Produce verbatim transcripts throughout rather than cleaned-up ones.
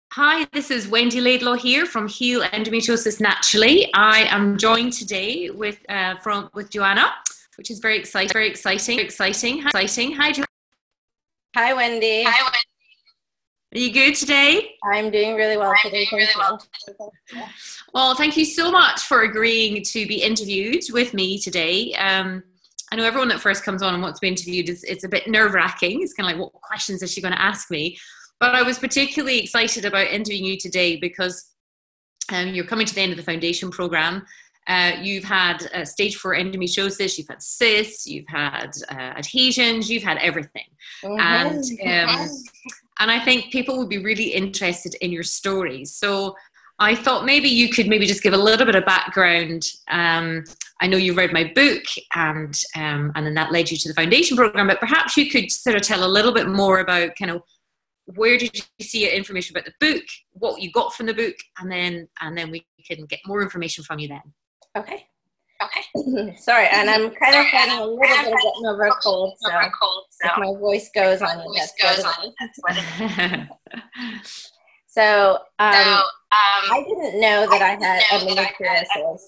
Hi, this is Wendy Laidlaw here from Heal Endometriosis Naturally. I am joined today with uh, from with Joanna, which is very exciting. Very exciting. Exciting. Exciting. Hi, Joanna. Hi, Wendy. Hi, Wendy. Are you good today? I'm doing really well I'm today. doing really well. Well, thank you so much for agreeing to be interviewed with me today. Um, I know everyone that first comes on and wants to be interviewed is it's a bit nerve-wracking. It's kind of like, what questions is she going to ask me? But I was particularly excited about interviewing you today because um, you're coming to the end of the foundation program. Uh, you've had uh, stage four endometriosis, you've had cysts, you've had uh, adhesions, you've had everything. Mm-hmm. And um, and I think people would be really interested in your stories. So I thought maybe you could maybe just give a little bit of background. Um, I know you read my book and um, and then that led you to the foundation program, but perhaps you could sort of tell a little bit more about kind of where did you see information about the book, what you got from the book, and then and then we can get more information from you then. Okay. Okay. Sorry, and I'm kind of fighting a little bit of getting over a cold, so if my voice goes on you, that's what it is. So, um, I didn't know that I had endometriosis.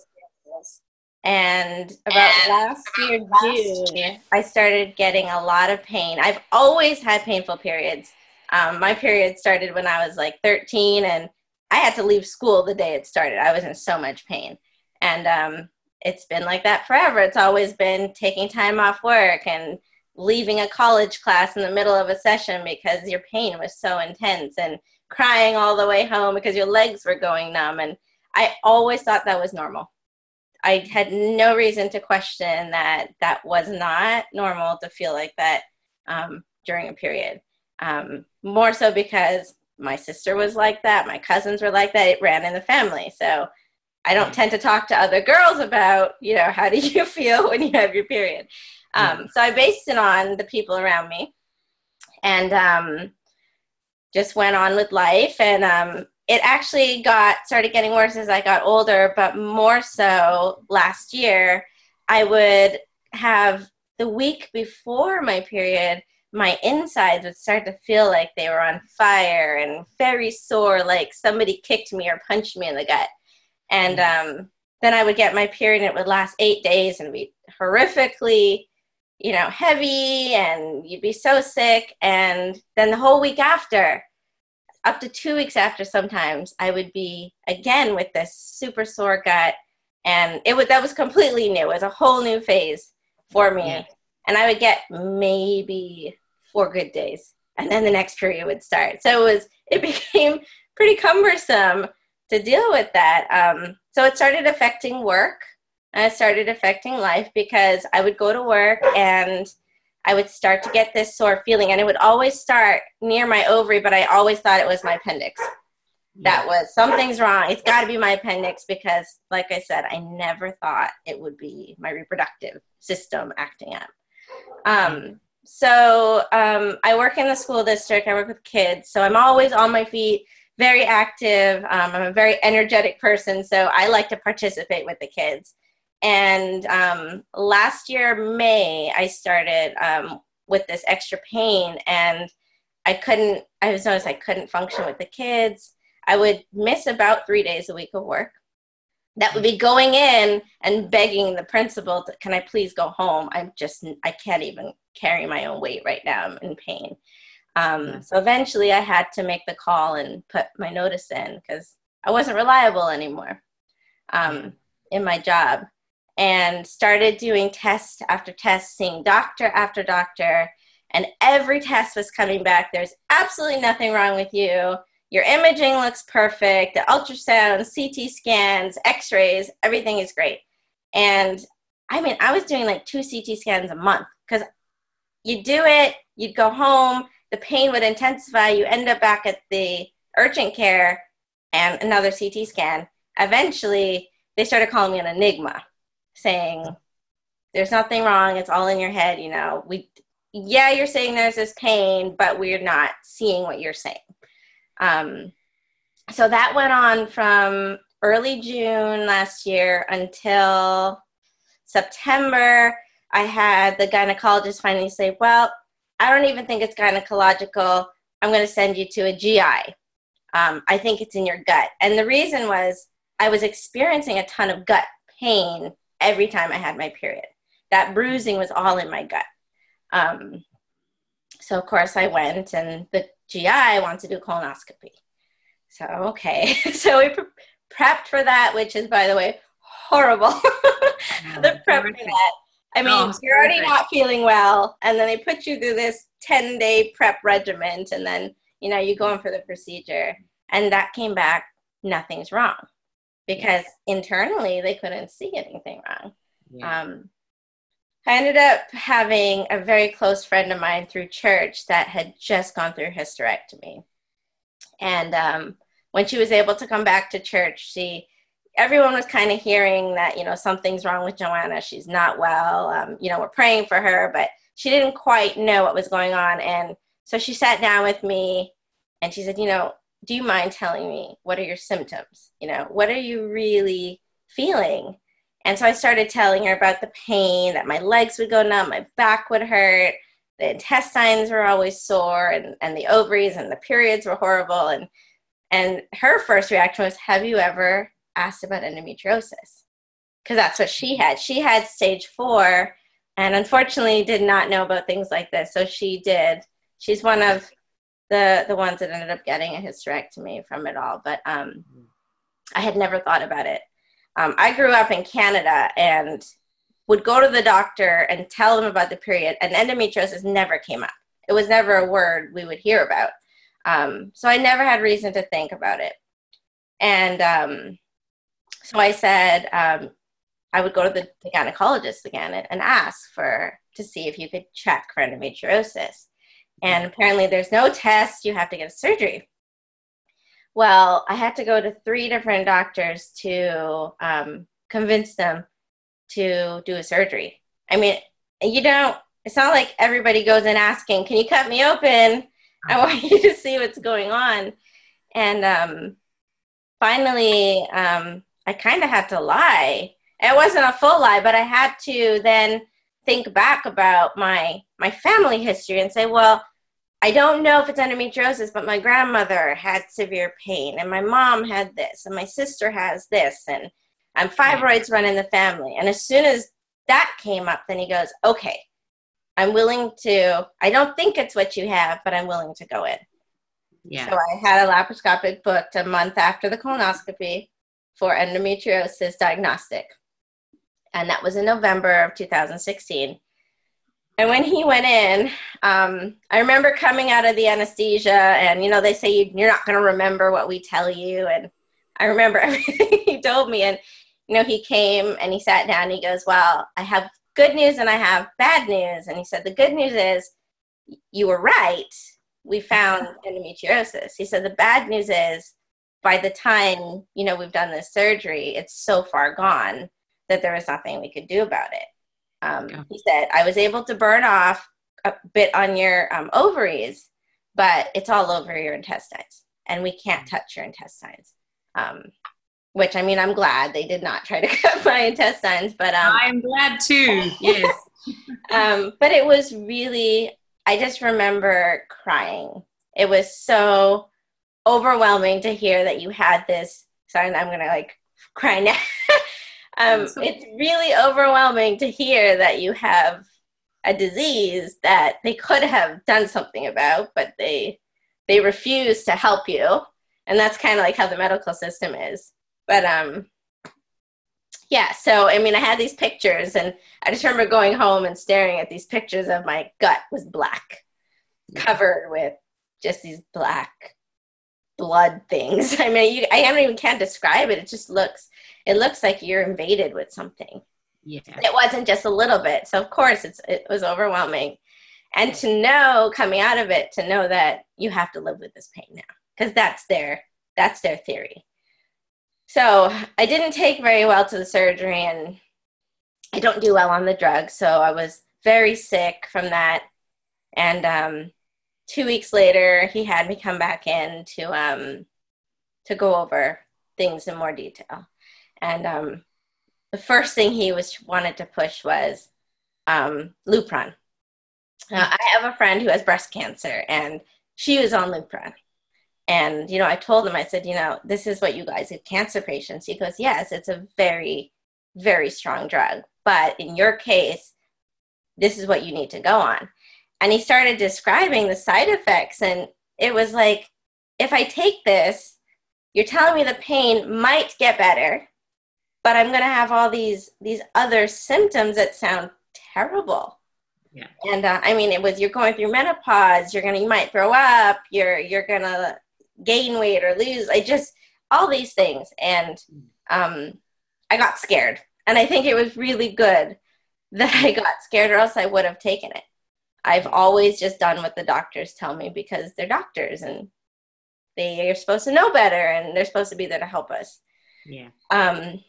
And about and last about year, last June, I started getting a lot of pain. I've always had painful periods. Um, my period started when I was like thirteen, and I had to leave school the day it started. I was in so much pain. And um, it's been like that forever. It's always been taking time off work and leaving a college class in the middle of a session because your pain was so intense, and crying all the way home because your legs were going numb. And I always thought that was normal. I had no reason to question that that was not normal to feel like that um, during a period. Um, more so because my sister was like that, my cousins were like that, it ran in the family. So I don't tend to talk to other girls about, you know, how do you feel when you have your period? Um, so I based it on the people around me and um, just went on with life. And um, it actually got started getting worse as I got older, but more so last year, I would have the week before my period, my insides would start to feel like they were on fire and very sore, like somebody kicked me or punched me in the gut. And um, then I would get my period and it would last eight days and be horrifically, you know, heavy, and you'd be so sick. And then the whole week after, up to two weeks after sometimes, I would be again with this super sore gut. And it was, that was completely new. It was a whole new phase for me. Yeah. And I would get maybe four good days. And then the next period would start. So it was, it became pretty cumbersome to deal with that. Um, so it started affecting work. And it started affecting life because I would go to work and I would start to get this sore feeling. And it would always start near my ovary, but I always thought it was my appendix. That was, something's wrong. It's got to be my appendix because, like I said, I never thought it would be my reproductive system acting up. Um, so um, I work in the school district. I work with kids. So I'm always on my feet, very active. Um, I'm a very energetic person, so I like to participate with the kids. And um, last year, May, I started um, with this extra pain, and I couldn't, I was noticed I couldn't function with the kids. I would miss about three days a week of work. That would be going in and begging the principal, to, can I please go home? I'm just, I can't even carry my own weight right now. I'm in pain. Um, yeah. So eventually I had to make the call and put my notice in because I wasn't reliable anymore um, in my job, and started doing test after test, seeing doctor after doctor. And every test was coming back. There's absolutely nothing wrong with you. Your imaging looks perfect. The ultrasounds, C T scans, x-rays, everything is great. And I mean, I was doing like two C T scans a month because you do it, you'd go home, the pain would intensify, you end up back at the urgent care and another C T scan. Eventually, they started calling me an enigma, saying, there's nothing wrong, it's all in your head, you know. We, yeah, you're saying there's this pain, but we're not seeing what you're saying. Um, so that went on from early June last year until September. I had the gynecologist finally say, well, I don't even think it's gynecological. I'm going to send you to a G I. Um, I think it's in your gut. And the reason was I was experiencing a ton of gut pain every time I had my period. That bruising was all in my gut. Um, so, of course, I went, and the G I wants to do colonoscopy. So, okay. So we pre- prepped for that, which is, by the way, horrible. The prep for that. I mean, oh, you're already not feeling well, and then they put you through this ten-day prep regimen, and then, you know, you go in for the procedure. And that came back, nothing's wrong. Because internally, they couldn't see anything wrong. Yeah. Um, I ended up having a very close friend of mine through church that had just gone through hysterectomy. And um, when she was able to come back to church, she, everyone was kind of hearing that, you know, something's wrong with Joanna. She's not well. Um, you know, we're praying for her, but she didn't quite know what was going on. And so she sat down with me and she said, you know, do you mind telling me what are your symptoms? You know, what are you really feeling? And so I started telling her about the pain, that my legs would go numb, my back would hurt, the intestines were always sore, and, and the ovaries and the periods were horrible. And, and her first reaction was, have you ever asked about endometriosis? Because that's what she had. She had stage four and unfortunately did not know about things like this. So she did. She's one of the, the ones that ended up getting a hysterectomy from it all. But um, I had never thought about it. Um, I grew up in Canada and would go to the doctor and tell them about the period, and endometriosis never came up. It was never a word we would hear about. Um, so I never had reason to think about it. And um, so I said um, I would go to the, the gynecologist again and, and ask for to see if you could check for endometriosis. And apparently there's no test. You have to get a surgery. Well, I had to go to three different doctors to um, convince them to do a surgery. I mean, you don't, it's not like everybody goes in asking, can you cut me open? I want you to see what's going on. And um, finally, um, I kind of had to lie. It wasn't a full lie, but I had to then think back about my my family history and say, well, I don't know if it's endometriosis, but my grandmother had severe pain, and my mom had this, and my sister has this, and and fibroids run in the family. And as soon as that came up, then he goes, okay, I'm willing to, I don't think it's what you have, but I'm willing to go in. Yeah. So I had a laparoscopic booked a month after the colonoscopy for endometriosis diagnostic. And that was in November of two thousand sixteen. And when he went in, um, I remember coming out of the anesthesia, and, you know, they say you, you're not going to remember what we tell you. And I remember everything he told me. And, you know, he came and he sat down and he goes, well, I have good news and I have bad news. And he said, the good news is you were right. We found endometriosis. He said, the bad news is by the time, you know, we've done this surgery, it's so far gone that there was nothing we could do about it. Um, yeah. He said, I was able to burn off a bit on your um, ovaries, but it's all over your intestines, and we can't touch your intestines. Um, which, I mean, I'm glad they did not try to cut my intestines, but um, I'm glad too. Yes. um, but it was really, I just remember crying. It was so overwhelming to hear that you had this. Sorry, I'm gonna like cry now. Um, it's really overwhelming to hear that you have a disease that they could have done something about, but they they refuse to help you. And that's kind of like how the medical system is. But um, yeah, so I mean, I had these pictures, and I just remember going home and staring at these pictures of my gut was black, covered with just these black blood things. I mean, you, I haven't even can't describe it. It just looks, it looks like you're invaded with something. Yeah. It wasn't just a little bit. So of course it's, it was overwhelming. And to know coming out of it, to know that you have to live with this pain now, because that's their, that's their theory. So I didn't take very well to the surgery, and I don't do well on the drugs. So I was very sick from that. And, um, two weeks later, he had me come back in to um, to go over things in more detail. And um, the first thing he was wanted to push was um, Lupron. Now, I have a friend who has breast cancer, and she was on Lupron. And, you know, I told him, I said, you know, this is what you guys give cancer patients. He goes, yes, it's a very, very strong drug. But in your case, this is what you need to go on. And he started describing the side effects. And it was like, if I take this, you're telling me the pain might get better, but I'm going to have all these, these other symptoms that sound terrible. Yeah. And uh, I mean, it was, you're going through menopause, you're going to, you might throw up, you're, you're going to gain weight or lose, I just, all these things. And um, I got scared. And I think it was really good that I got scared, or else I would have taken it. I've always just done what the doctors tell me because they're doctors and they are supposed to know better and they're supposed to be there to help us. Yeah. Um,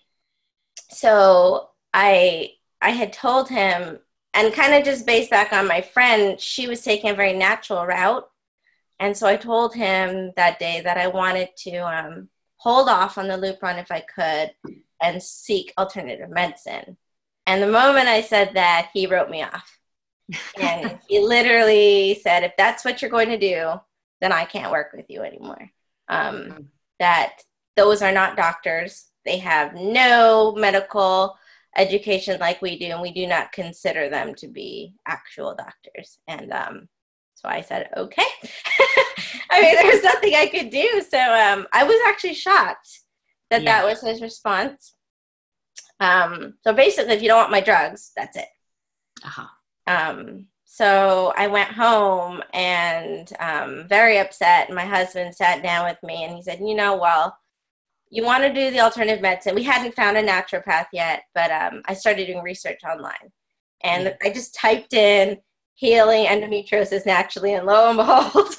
so I, I had told him, and kind of just based back on my friend, she was taking a very natural route. And so I told him that day that I wanted to um, hold off on the Lupron if I could and seek alternative medicine. And the moment I said that, he wrote me off. And he literally said, if that's what you're going to do, then I can't work with you anymore. Um, that those are not doctors. They have no medical education like we do, and we do not consider them to be actual doctors. And um, so I said, okay. I mean, there was nothing I could do. So um, I was actually shocked that yeah. that was his response. Um, so basically, if you don't want my drugs, that's it. Uh-huh. Um, so I went home and um, very upset. My husband sat down with me and he said, you know, well, you want to do the alternative medicine. We hadn't found a naturopath yet, but um, I started doing research online. And yeah. I just typed in healing endometriosis naturally, and lo and behold,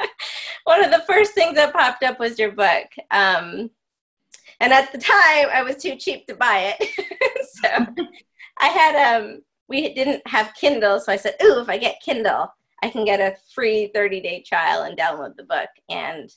one of the first things that popped up was your book. Um, and at the time, I was too cheap to buy it. So I had, um, we didn't have Kindle, so I said, ooh, if I get Kindle, I can get a free thirty-day trial and download the book. And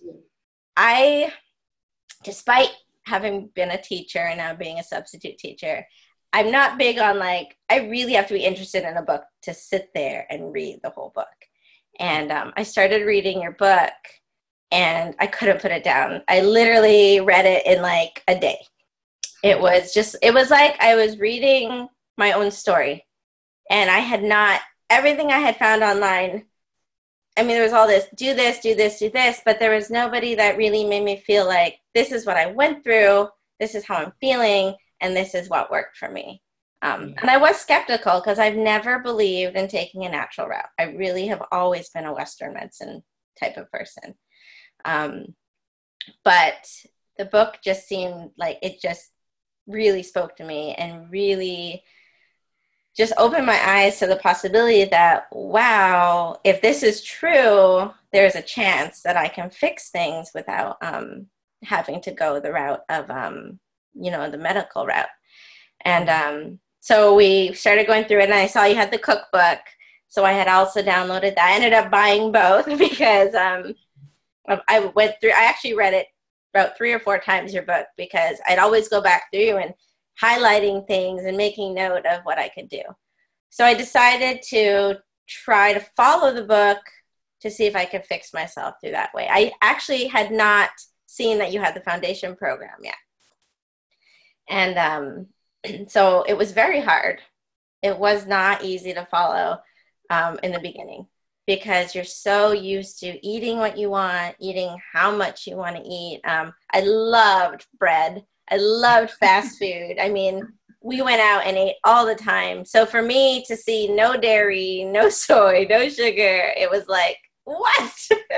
I, despite having been a teacher and now being a substitute teacher, I'm not big on, like, I really have to be interested in a book to sit there and read the whole book. And um, I started reading your book, and I couldn't put it down. I literally read it in, like, a day. It was just, it was like I was reading my own story. And I had not, everything I had found online, I mean, there was all this, do this, do this, do this, but there was nobody that really made me feel like, this is what I went through, this is how I'm feeling, and this is what worked for me. Um, and I was skeptical because I've never believed in taking a natural route. I really have always been a Western medicine type of person. Um, but the book just seemed like it just really spoke to me and really just opened my eyes to the possibility that, wow, if this is true, there's a chance that I can fix things without um, having to go the route of, um, you know, the medical route. And um, so we started going through it, and I saw you had the cookbook. So I had also downloaded that. I ended up buying both because um, I went through, I actually read it about three or four times, your book, because I'd always go back through and highlighting things and making note of what I could do. So I decided to try to follow the book to see if I could fix myself through that way. I actually had not seen that you had the foundation program yet. And um, so it was very hard. It was not easy to follow um, in the beginning because you're so used to eating what you want, eating how much you want to eat. Um, I loved bread. I loved fast food. I mean, we went out and ate all the time. So for me to see no dairy, no soy, no sugar, it was like, what?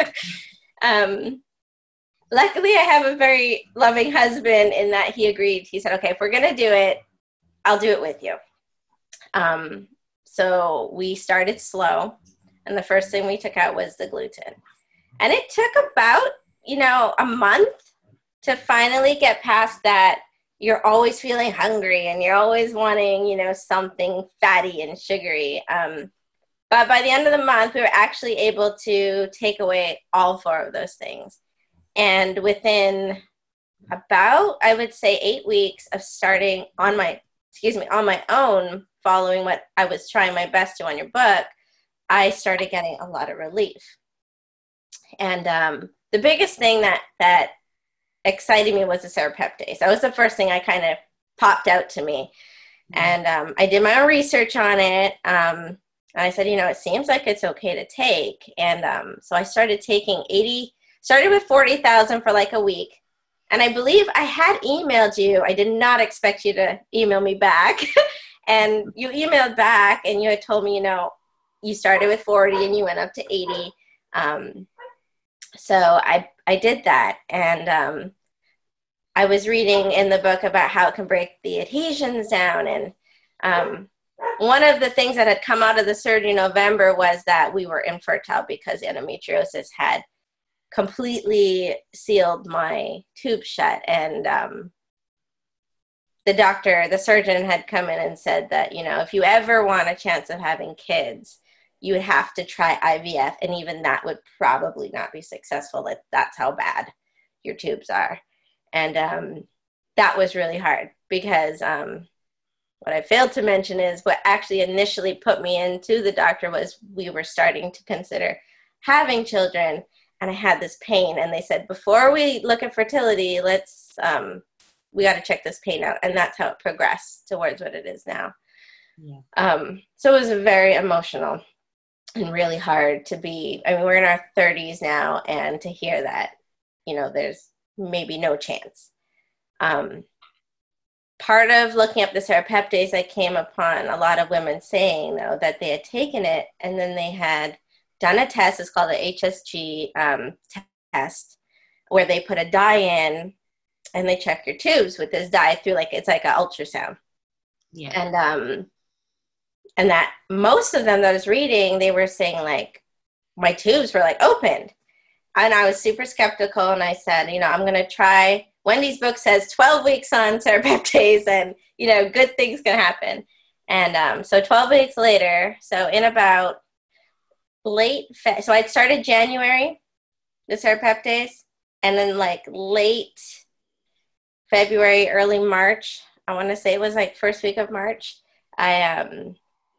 um, luckily, I have a very loving husband in that he agreed. He said, okay, if we're going to do it, I'll do it with you. Um, so we started slow. And the first thing we took out was the gluten. And it took about, you know, a month to finally get past that. You're always feeling hungry and you're always wanting, you know, something fatty and sugary. Um, but by the end of the month, we were actually able to take away all four of those things. And within about, I would say, eight weeks of starting on my, excuse me, on my own, following what I was trying my best to on your book, I started getting a lot of relief. And um, the biggest thing that, that excited me was the serrapeptase. That was the first thing I kind of popped out to me. And um, I did my own research on it. Um, and I said, you know, it seems like it's okay to take. And um, so I started taking eighty, started with forty thousand for like a week. And I believe I had emailed you. I did not expect you to email me back. And you emailed back and you had told me, you know, you started with forty and you went up to eighty. Um, so I, I did that. And um, I was reading in the book about how it can break the adhesions down. And um, one of the things that had come out of the surgery in November was that we were infertile because endometriosis had completely sealed my tube shut. And um, the doctor, the surgeon had come in and said that, you know, if you ever want a chance of having kids, you would have to try I V F. And even that would probably not be successful. That that's how bad your tubes are. And um, that was really hard because um, what I failed to mention is what actually initially put me into the doctor was we were starting to consider having children. And I had this pain. And they said, before we look at fertility, let's, um, we got to check this pain out. And that's how it progressed towards what it is now. Yeah. Um, so it was very emotional and really hard to be, I mean, we're in our thirties now. And to hear that, you know, there's maybe no chance. Um, part of looking up the serrapeptase, I came upon a lot of women saying, though, that they had taken it and then they had done a test. It's called the H S G um, test, where they put a dye in and they check your tubes with this dye through, like, it's like an ultrasound. Yeah. And, um, and that most of them that I was reading, they were saying, like, my tubes were, like, opened. And I was super skeptical, and I said, you know, I'm going to try. Wendy's book says twelve weeks on serrapeptase, and, you know, good things can happen. And um, so twelve weeks later, so in about late, Fe- so I'd started January, the serrapeptase, and then like late February, early March, I want to say it was like first week of March, I um,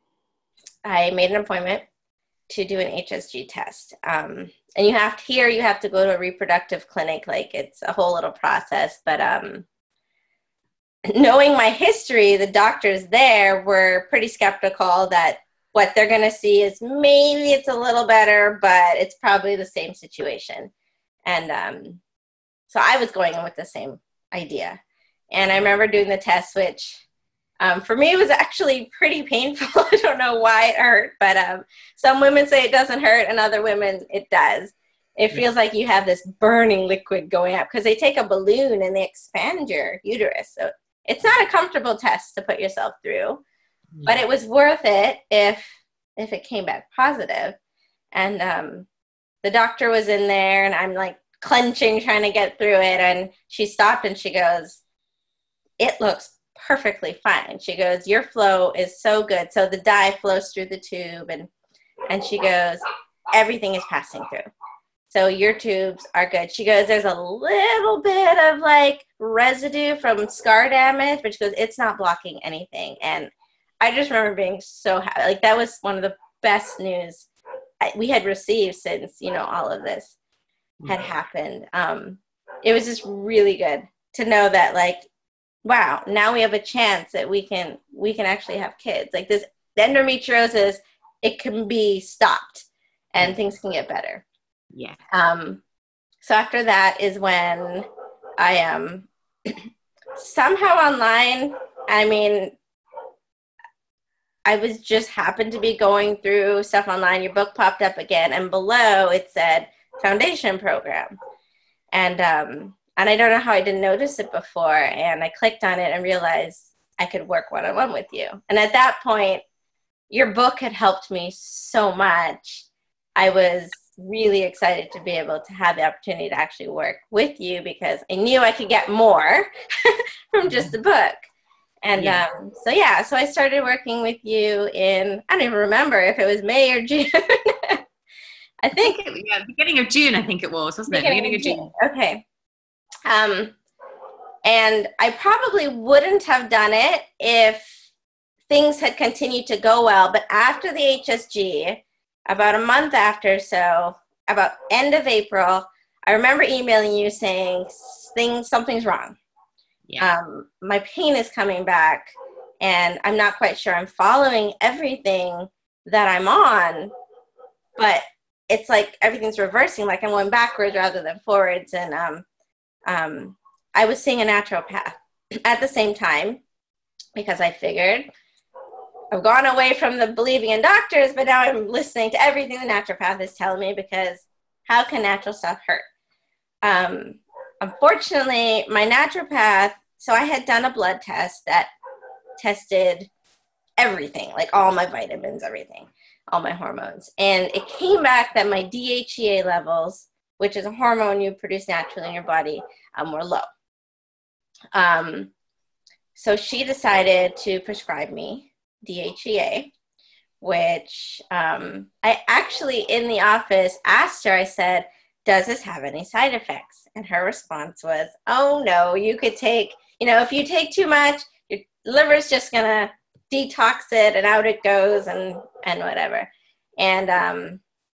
I made an appointment to do an H S G test. Um, and you have to, here you have to go to a reproductive clinic. Like, it's a whole little process, but um, knowing my history, the doctors there were pretty skeptical that what they're going to see is maybe it's a little better, but it's probably the same situation. And um, so I was going in with the same idea. And I remember doing the test, which Um, for me, it was actually pretty painful. I don't know why it hurt, but um, some women say it doesn't hurt, and other women, it does. It feels like you have this burning liquid going up because they take a balloon and they expand your uterus. So it's not a comfortable test to put yourself through, yeah. But it was worth it if if it came back positive. And um, the doctor was in there, and I'm like clenching, trying to get through it. And she stopped and she goes, "It looks perfectly fine." She goes, "Your flow is so good." So the dye flows through the tube, and and she goes, "Everything is passing through. So your tubes are good." She goes, "There's a little bit of like residue from scar damage," but she goes, "It's not blocking anything." And I just remember being so happy. Like, that was one of the best news we had received since, you know, all of this had happened. Um, it was just really good to know that, like, wow, now we have a chance that we can we can actually have kids. Like, this endometriosis, it can be stopped and things can get better. Yeah. Um, so after that is when I um somehow online, I mean, I was just happened to be going through stuff online. Your book popped up again, and below it said foundation program. And um And I don't know how I didn't notice it before. And I clicked on it and realized I could work one-on-one with you. And at that point, your book had helped me so much. I was really excited to be able to have the opportunity to actually work with you because I knew I could get more from just the book. And yeah. Um, so, yeah, so I started working with you in, I don't even remember if it was May or June. I think. I think it, yeah, beginning of June, I think it was, wasn't it? Beginning of June. June. Okay. Um, and I probably wouldn't have done it if things had continued to go well. But after the H S G, about a month after, so about end of April, I remember emailing you saying things, something's wrong. Yeah. Um, my pain is coming back, and I'm not quite sure I'm following everything that I'm on, but it's like everything's reversing, like I'm going backwards rather than forwards. And um, um, I was seeing a naturopath at the same time because I figured I've gone away from the believing in doctors, but now I'm listening to everything the naturopath is telling me, because how can natural stuff hurt? Um, unfortunately, my naturopath, so I had done a blood test that tested everything, like all my vitamins, everything, all my hormones. And it came back that my D H E A levels, which is a hormone you produce naturally in your body, um, were low. Um, so she decided to prescribe me D H E A, which um, I actually in the office asked her, I said, does this have any side effects? And her response was, oh no, you could take, you know, if you take too much, your liver's just going to detox it and out it goes and, and whatever. And um,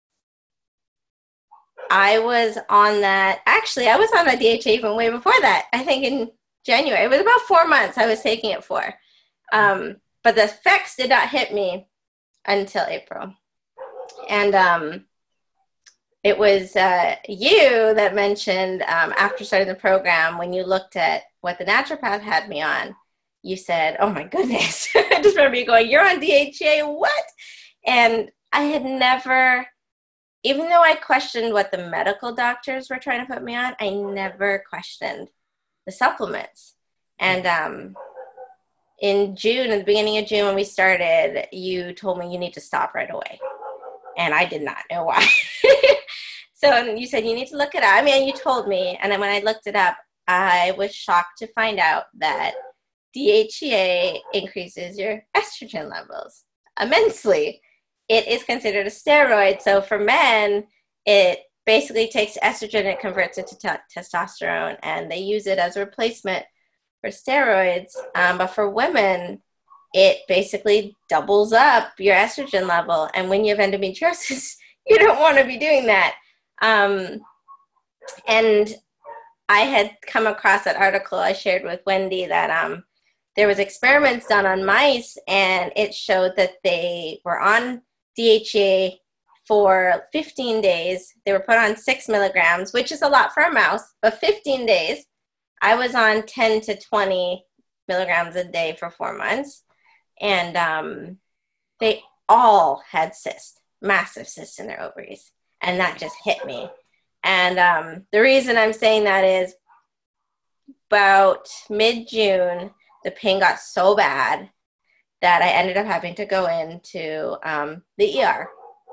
I was on that, actually, I was on that D H A even way before that. I think in January, it was about four months I was taking it for. Um, but the effects did not hit me until April. And um, it was uh, you that mentioned um, after starting the program, when you looked at what the naturopath had me on, you said, oh my goodness. I just remember you going, you're on D H E A, what? And I had never, even though I questioned what the medical doctors were trying to put me on, I never questioned the supplements. And um, in June, at the beginning of June when we started, you told me you need to stop right away. And I did not know why. So you said you need to look it up. I mean, you told me. And then when I looked it up, I was shocked to find out that D H E A increases your estrogen levels immensely. It is considered a steroid. So for men, it basically takes estrogen and converts it to t- testosterone, and they use it as a replacement for steroids. Um, but for women, it basically doubles up your estrogen level. And when you have endometriosis, you don't want to be doing that. Um, and I had come across that article I shared with Wendy that um, there was experiments done on mice, and it showed that they were on D H E A for fifteen days. They were put on six milligrams, which is a lot for a mouse, but fifteen days. I was on ten to twenty milligrams a day for four months. And um, they all had cysts, massive cysts in their ovaries. And that just hit me. And um, the reason I'm saying that is about mid-June, the pain got so bad that I ended up having to go into um, the E R.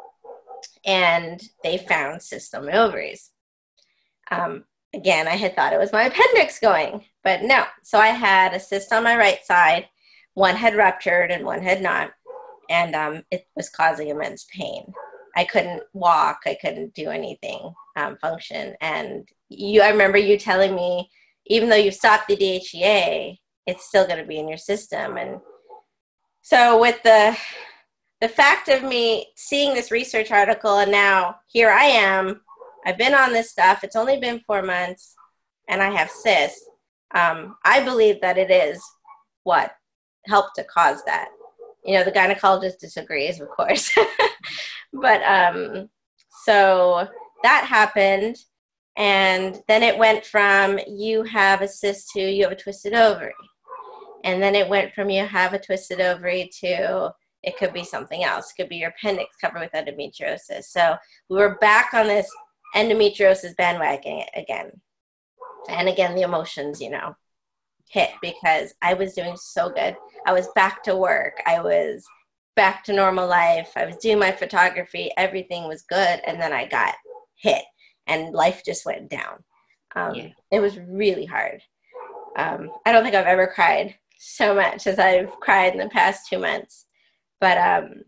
And they found cysts on my ovaries. Um, again, I had thought it was my appendix going, but no. So I had a cyst on my right side. One had ruptured and one had not. And um, it was causing immense pain. I couldn't walk. I couldn't do anything, um, function. And you, I remember you telling me, even though you stopped the D H E A, it's still going to be in your system. And so with the the fact of me seeing this research article, and now here I am, I've been on this stuff. It's only been four months, and I have cysts. Um, I believe that it is what helped to cause that. You know, the gynecologist disagrees, of course. But um, so that happened. And then it went from you have a cyst to you have a twisted ovary. And then it went from you have a twisted ovary to it could be something else. It could be your appendix covered with endometriosis. So we were back on this endometriosis bandwagon again. And again, the emotions, you know, hit because I was doing so good. I was back to work. I was back to normal life. I was doing my photography. Everything was good. And then I got hit and life just went down. Um, yeah. It was really hard. Um, I don't think I've ever cried so much as I've cried in the past two months. But um,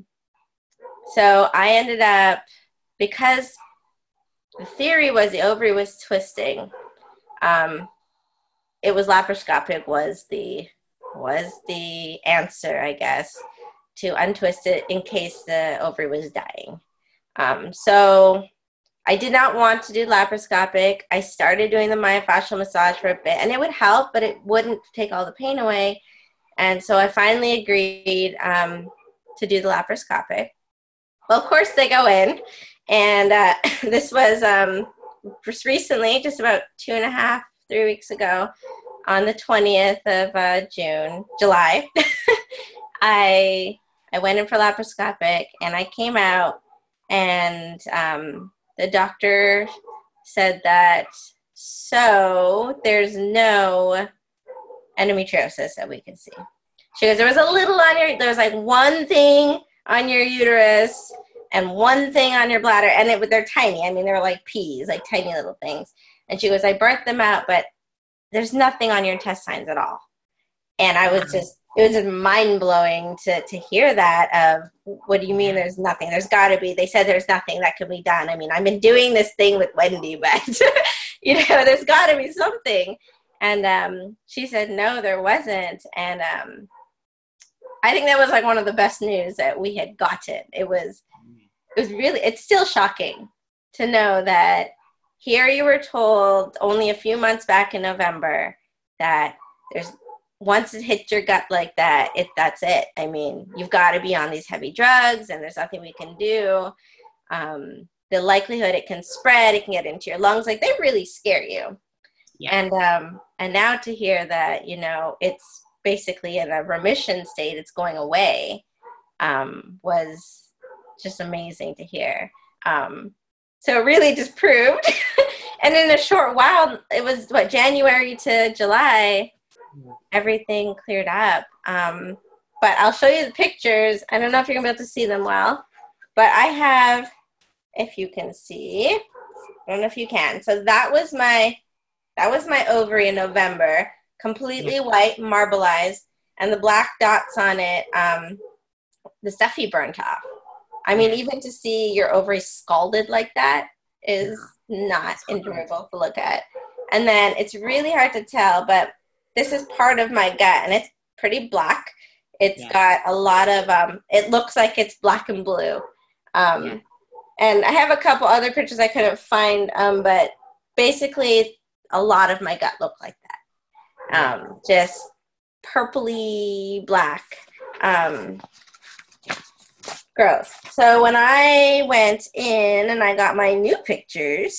so I ended up, because the theory was the ovary was twisting, um, it was laparoscopic was the was the answer, I guess, to untwist it in case the ovary was dying. Um, so I did not want to do laparoscopic. I started doing the myofascial massage for a bit, and it would help, but it wouldn't take all the pain away. And so I finally agreed um, to do the laparoscopic. Well, of course, they go in, and uh, this was um, just recently, just about two and a half, three weeks ago, on the twentieth of uh, June, July. I I went in for laparoscopic, and I came out, and um, the doctor said that, so there's no endometriosis that we can see. She goes, there was a little on your, there was like one thing on your uterus and one thing on your bladder, and it, they're tiny. I mean, they're like peas, like tiny little things. And she goes, I burnt them out, but there's nothing on your intestines at all. And I was just, it was just mind-blowing to to hear that of, what do you mean there's nothing? There's got to be. They said there's nothing that could be done. I mean, I've been doing this thing with Wendy, but, you know, there's got to be something. And um, she said, no, there wasn't. And um, I think that was like one of the best news that we had gotten. It was, it was really, it's still shocking to know that here you were told only a few months back in November that there's, once it hits your gut like that, it that's it. I mean, you've got to be on these heavy drugs, and there's nothing we can do. Um, the likelihood it can spread, it can get into your lungs, like they really scare you. Yeah. And um, and now to hear that, you know, it's basically in a remission state, it's going away, um, was just amazing to hear. Um, so it really just proved. And in a short while, it was what, January to July, everything cleared up. Um, but I'll show you the pictures. I don't know if you're gonna be able to see them well, but I have, if you can see, I don't know if you can. So that was my, that was my ovary in November, completely white, marbleized, and the black dots on it, um, the stuff he burnt off. I mean, even to see your ovary scalded like that is not enjoyable to look at. And then it's really hard to tell, but this is part of my gut, and it's pretty black. It's yeah. got a lot of, um, it looks like it's black and blue. Um, yeah. And I have a couple other pictures I couldn't find, um, but basically a lot of my gut looked like that. Um, just purpley black. Um, gross. So when I went in and I got my new pictures,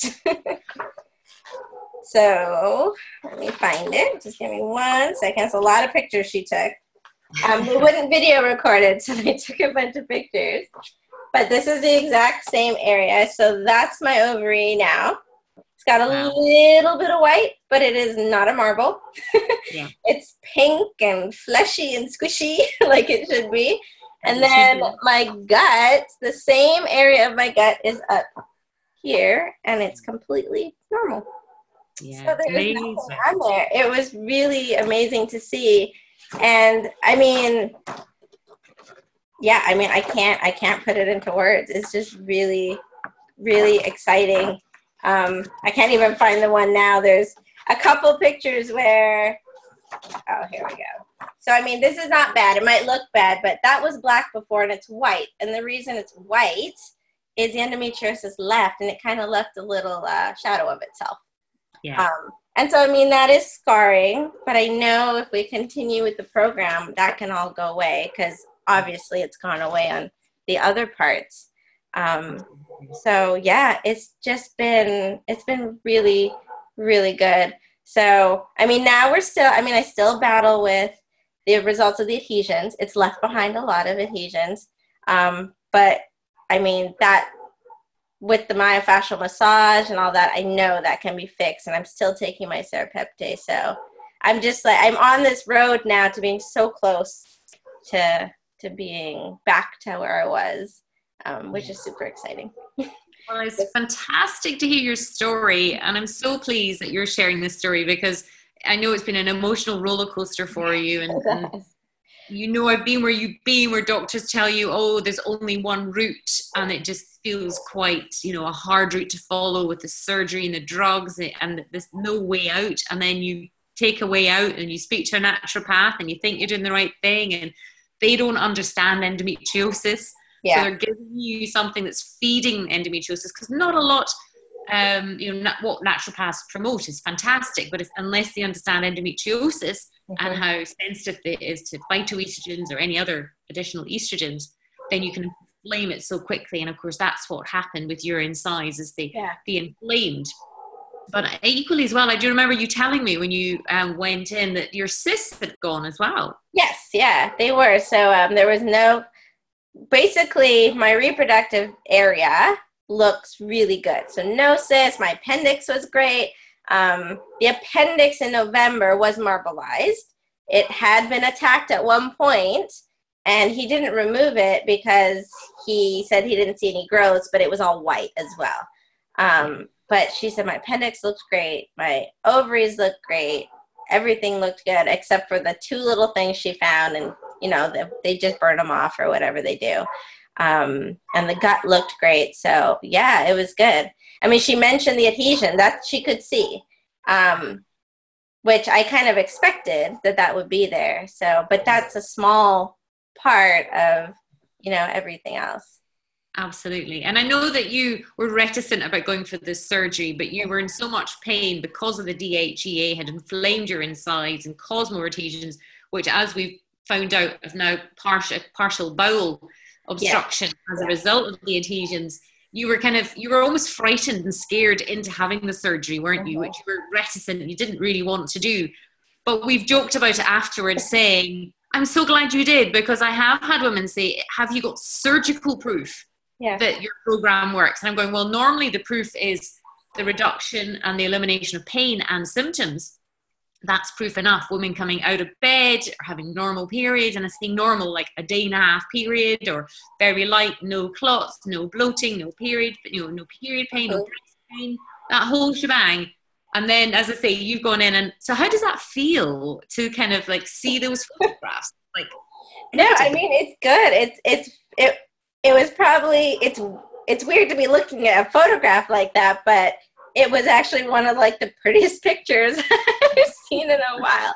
so let me find it. Just give me one second. It's a lot of pictures she took. Um, we wouldn't video record it, so they took a bunch of pictures. But this is the exact same area. So that's my ovary now. It's got a wow. little bit of white, but it is not a marble. Yeah. It's pink and fleshy and squishy like it should be. And then my gut, the same area of my gut is up here, and it's completely normal. Yeah, so there's nothing on there. It was really amazing to see. And I mean, yeah, I mean, I can't, I can't put it into words. It's just really, really exciting. Um, I can't even find the one now. There's a couple pictures where, oh, here we go. So, I mean, this is not bad. It might look bad, but that was black before, and it's white. And the reason it's white is the endometriosis left, and it kind of left a little uh, shadow of itself. Yeah. Um, and so, I mean, that is scarring, but I know if we continue with the program, that can all go away, because obviously it's gone away on the other parts. Um, so, yeah, it's just been, it's been really, really good. So, I mean, now we're still, I mean, I still battle with the results of the adhesions. It's left behind a lot of adhesions. Um, but, I mean, that, with the myofascial massage and all that, I know that can be fixed, and I'm still taking my serapeptase. So I'm just like, I'm on this road now to being so close to to being back to where I was, um, which is super exciting. Well, it's fantastic to hear your story, and I'm so pleased that you're sharing this story, because I know it's been an emotional roller coaster for you, and, and you know, I've been where you've been, where doctors tell you, oh, there's only one route, and it just feels quite, you know, a hard route to follow with the surgery and the drugs, and there's no way out. And then you take a way out, and you speak to a naturopath, and you think you're doing the right thing, and they don't understand endometriosis. Yeah. So they're giving you something that's feeding endometriosis, because not a lot um, you know, na- what naturopaths promote is fantastic, but if, unless they understand endometriosis mm-hmm. and how sensitive it is to phytoestrogens or any other additional estrogens, then you can inflame it so quickly. And of course, that's what happened with your insides, is they, yeah. they inflamed. But equally as well, I do remember you telling me when you um, went in that your cysts had gone as well. Yes, yeah, they were. So um, there was no, basically my reproductive area looks really good. So no cysts, my appendix was great. Um, the appendix in November was marbleized. It had been attacked at one point, and he didn't remove it because he said he didn't see any growths, but it was all white as well. Um, but she said my appendix looked great, my ovaries looked great, everything looked good except for the two little things she found, and you know they, they just burn them off or whatever they do. Um, and the gut looked great, so yeah, it was good. I mean, she mentioned the adhesion that she could see, um, which I kind of expected that that would be there. So, but that's a small part of, you know, everything else. Absolutely. And I know that you were reticent about going for this surgery, but you were in so much pain because of the D H E A had inflamed your insides and caused more adhesions, which, as we've found out, is now partial, partial bowel obstruction yeah. as a result of the adhesions. You were kind of, you were almost frightened and scared into having the surgery, weren't mm-hmm. you? Which you were reticent, you didn't really want to do. But we've joked about it afterwards saying, I'm so glad you did, because I have had women say, have you got surgical proof yeah. that your program works? And I'm going, well, normally the proof is the reduction and the elimination of pain and symptoms. That's proof enough. Women coming out of bed or having normal periods, and I say normal, like a day and a half period, or very light, no clots, no bloating, no period, you know, no period pain, no breast pain, that whole shebang. And then, as I say, you've gone in, and so how does that feel to kind of like see those photographs? Like, no, I mean, it's good. It's, it's, it, it was probably, it's, it's weird to be looking at a photograph like that, but it was actually one of like the prettiest pictures I've seen in a while.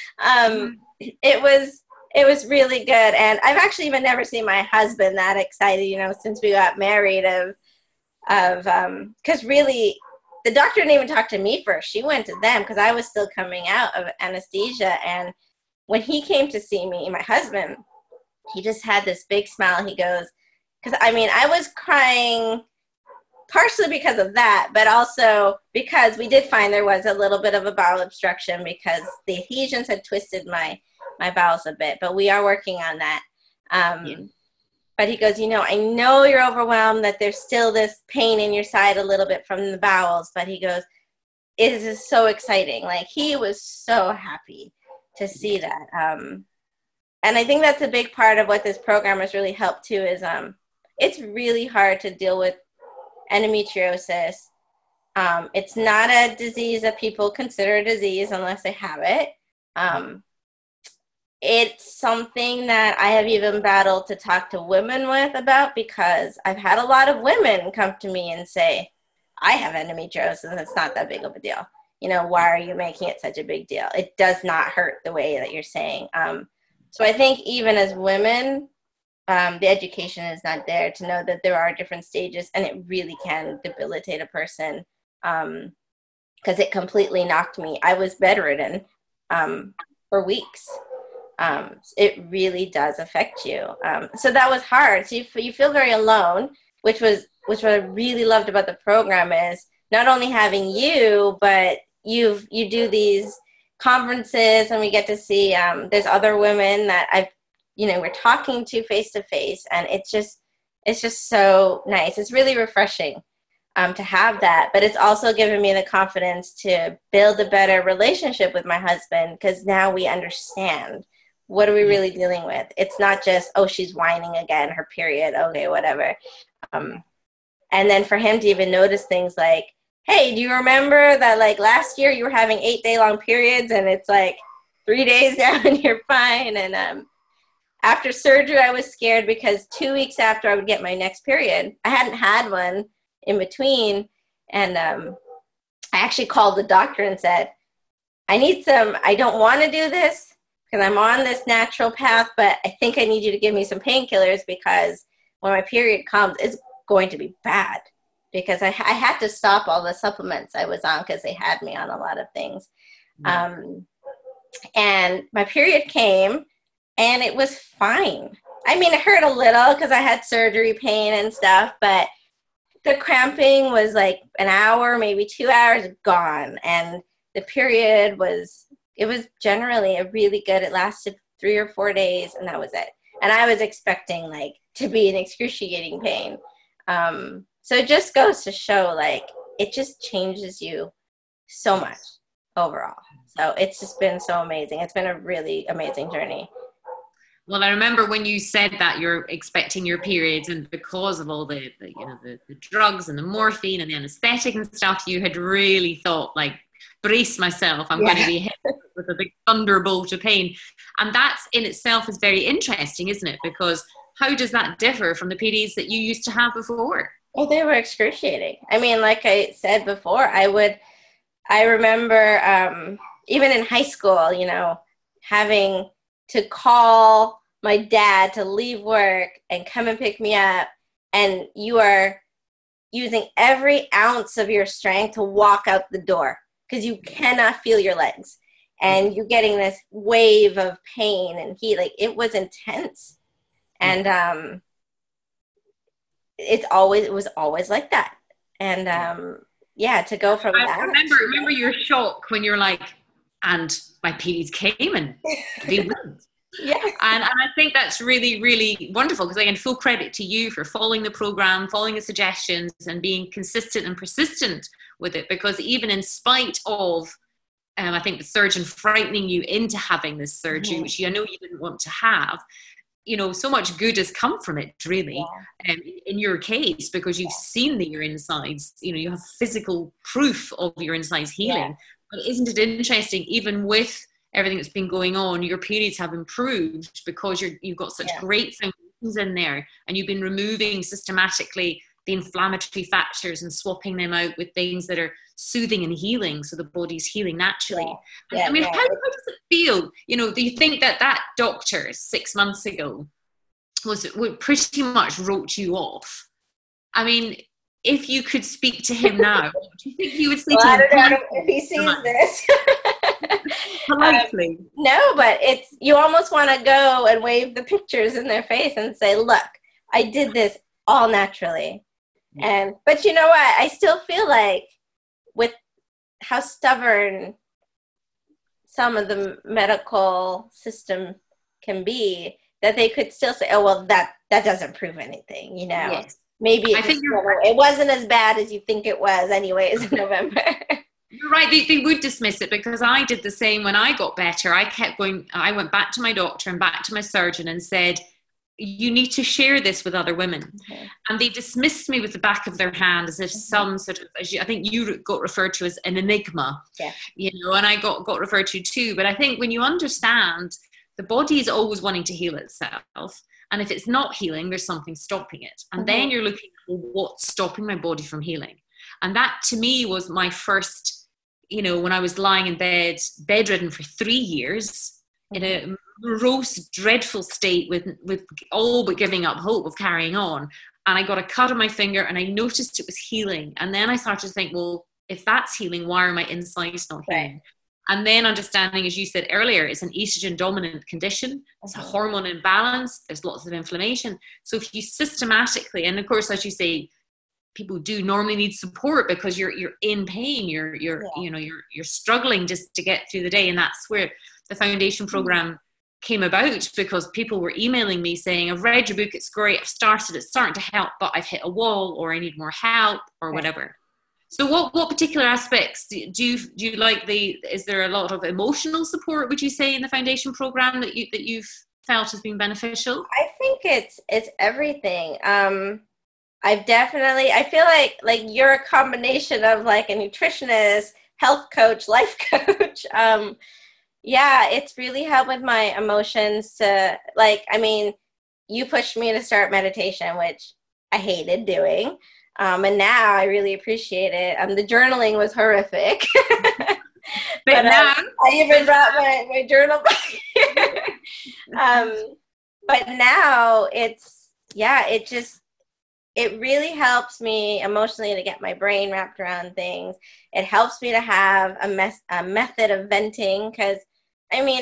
Um, it was, it was really good. And I've actually even never seen my husband that excited, you know, since we got married of, of, um, cause really the doctor didn't even talk to me first. She went to them because I was still coming out of anesthesia. And when he came to see me, my husband, he just had this big smile. He goes, because I mean, I was crying partially because of that, but also because we did find there was a little bit of a bowel obstruction because the adhesions had twisted my, my bowels a bit, but we are working on that. Um, yeah. But he goes, you know, I know you're overwhelmed, that there's still this pain in your side a little bit from the bowels, but he goes, it is so exciting. Like, he was so happy to see that. Um, and I think that's a big part of what this program has really helped too, is um, it's really hard to deal with endometriosis. Um, it's not a disease that people consider a disease unless they have it. Um, it's something that I have even battled to talk to women with about, because I've had a lot of women come to me and say, I have endometriosis and it's not that big of a deal. You know, why are you making it such a big deal? It does not hurt the way that you're saying. Um, so I think even as women, Um, the education is not there to know that there are different stages, and it really can debilitate a person, um, because it completely knocked me. I was bedridden um, for weeks. Um, it really does affect you. Um, so that was hard. So you, you feel very alone, which was which what I really loved about the program is not only having you, but you you do these conferences, and we get to see um, there's other women that I've you know, we're talking to face to face, and it's just, it's just so nice. It's really refreshing um, to have that, but it's also given me the confidence to build a better relationship with my husband, because now we understand what are we really dealing with. It's not just, oh, she's whining again, her period, okay, whatever. Um, and then for him to even notice things like, hey, do you remember that like last year you were having eight day long periods and it's like three days now and you're fine. And um, after surgery, I was scared because two weeks after I would get my next period, I hadn't had one in between. And um, I actually called the doctor and said, I need some, I don't want to do this because I'm on this natural path, but I think I need you to give me some painkillers because when my period comes, it's going to be bad. because I, I had to stop all the supplements I was on because they had me on a lot of things. Yeah. Um, and my period came and it was fine. I mean, it hurt a little because I had surgery pain and stuff, but the cramping was like an hour, maybe two hours gone. And the period was, it was generally a really good, it lasted three or four days and that was it. And I was expecting like to be in excruciating pain. Um, so it just goes to show like, it just changes you so much overall. So it's just been so amazing. It's been a really amazing journey. Well, I remember when you said that you're expecting your periods, and because of all the, the you know, the, the drugs and the morphine and the anesthetic and stuff, you had really thought, like, brace myself, I'm yeah. going to be hit with a big thunderbolt of pain. And that in itself is very interesting, isn't it? Because how does that differ from the periods that you used to have before? Well, they were excruciating. I mean, like I said before, I would, I remember um, even in high school, you know, having to call my dad to leave work and come and pick me up, and you are using every ounce of your strength to walk out the door because you cannot feel your legs, and you're getting this wave of pain and heat. Like, it was intense. And um it's always it was always like that. And um yeah, to go from I that remember remember your shock when you're like, and my periods came and they wouldn't. Yeah. And, and I think that's really, really wonderful, because again, full credit to you for following the program, following the suggestions and being consistent and persistent with it, because even in spite of, um, I think the surgeon frightening you into having this surgery, mm-hmm. which you know you didn't want to have, you know, so much good has come from it, really, yeah. um, in your case, because you've seen the, your insides, you know, you have physical proof of your insides healing. Yeah. But isn't it interesting, even with everything that's been going on, your periods have improved because you're, you've got such yeah. great foundations in there, and you've been removing systematically the inflammatory factors and swapping them out with things that are soothing and healing, so the body's healing naturally. Yeah. Yeah, I mean, yeah. How, how does it feel? You know, do you think that that doctor six months ago was would pretty much wrote you off? I mean, if you could speak to him now, do you think he would say well, to I him? don't know if he sees this. Politely. Um, no, but it's, you almost want to go and wave the pictures in their face and say, look, I did this all naturally. And, but you know what? I still feel like with how stubborn some of the medical system can be, that they could still say, oh, well, that, that doesn't prove anything, you know? Yes. Maybe it, I think it wasn't as bad as you think it was anyways in November. You're right. They, they would dismiss it, because I did the same when I got better. I kept going, I went back to my doctor and back to my surgeon and said, you need to share this with other women. Okay. And they dismissed me with the back of their hand as if mm-hmm. some sort of, as you, I think you got referred to as an enigma, yeah. you know, and I got, got referred to too. But I think when you understand the body is always wanting to heal itself, and if it's not healing, there's something stopping it. And mm-hmm. then you're looking at, well, what's stopping my body from healing? And that to me was my first, you know, when I was lying in bed, bedridden for three years mm-hmm. in a morose, dreadful state with, with all but giving up hope of carrying on. And I got a cut on my finger and I noticed it was healing. And then I started to think, well, if that's healing, why are my insides not healing? Right. And then understanding, as you said earlier, it's an estrogen dominant condition. It's a hormone imbalance. There's lots of inflammation. So if you systematically, and of course, as you say, people do normally need support because you're you're in pain. You're you're yeah. you know you're you're struggling just to get through the day, and that's where the foundation program mm-hmm. came about, because people were emailing me saying, "I've read your book. It's great. I've started. It's starting to help, but I've hit a wall, or I need more help, or right. whatever." So what, what particular aspects do you, do you like the, is there a lot of emotional support, would you say, in the foundation program that you, that you've felt has been beneficial? I think it's, it's everything. Um, I've definitely, I feel like, like you're a combination of like a nutritionist, health coach, life coach. um, yeah, it's really helped with my emotions to like, I mean, you pushed me to start meditation, which I hated doing. Um, and now I really appreciate it. Um, the journaling was horrific. but but now um, I even brought my, my journal back. um, but now it's, yeah, it just, it really helps me emotionally to get my brain wrapped around things. It helps me to have a, mes- a method of venting because, I mean,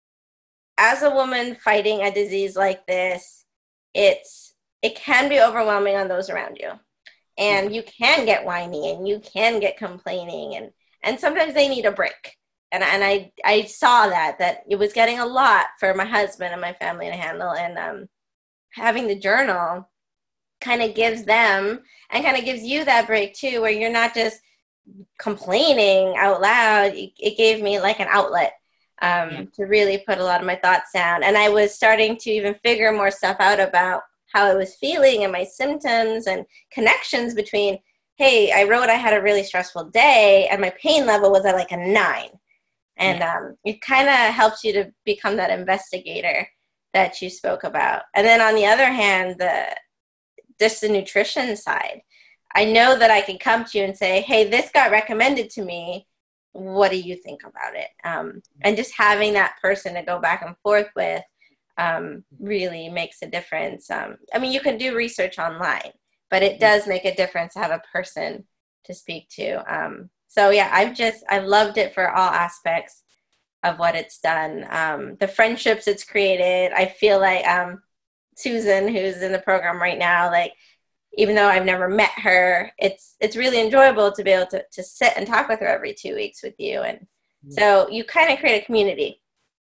as a woman fighting a disease like this, it's it can be overwhelming on those around you. And you can get whiny and you can get complaining and, and sometimes they need a break. And, and I, I saw that, that it was getting a lot for my husband and my family to handle. And um, having the journal kind of gives them and kind of gives you that break too, where you're not just complaining out loud. It, it gave me like an outlet um, yeah. to really put a lot of my thoughts down. And I was starting to even figure more stuff out about how I was feeling and my symptoms and connections between, hey, I wrote I had a really stressful day and my pain level was at like a nine. And yeah. um, it kind of helps you to become that investigator that you spoke about. And then on the other hand, the just the nutrition side, I know that I can come to you and say, hey, this got recommended to me. What do you think about it? Um, and just having that person to go back and forth with um, really makes a difference. Um, I mean, you can do research online, but it does make a difference to have a person to speak to. Um, so yeah, I've just, I've loved it for all aspects of what it's done. Um, the friendships it's created, I feel like um, Susan, who's in the program right now, like, even though I've never met her, it's it's really enjoyable to be able to, to sit and talk with her every two weeks with you. And so you kind of create a community.